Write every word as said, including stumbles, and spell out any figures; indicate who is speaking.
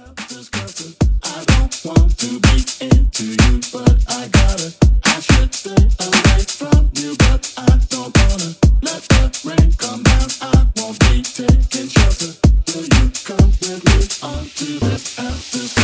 Speaker 1: after shelter. I don't want to be into you, but I gotta. I should stay away from you, but I don't wanna. Let the rain come down, I won't be taking shelter. Will you come with me onto this after shelter?